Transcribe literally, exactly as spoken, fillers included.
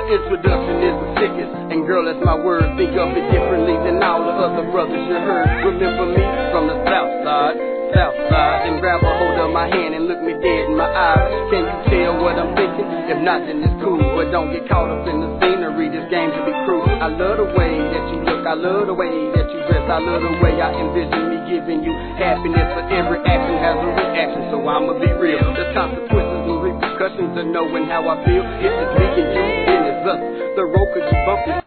introduction is the sickest, and girl, that's my word. Think of it differently than all the other brothers you heard. Remember me from the south side, south side, and grab a hold of my hand and look me dead in my eyes. Can you tell what I'm thinking? If not, then it's cool, but don't get caught up in the scenery. This game can be cruel. I love the way that you look, I love the way that you dress, I love the way I envision me giving you happiness. For every action has a reaction, so I'ma be real. There's consequences and repercussions to knowing how I feel. If it's me and you, then it's us. The road could be bumpy.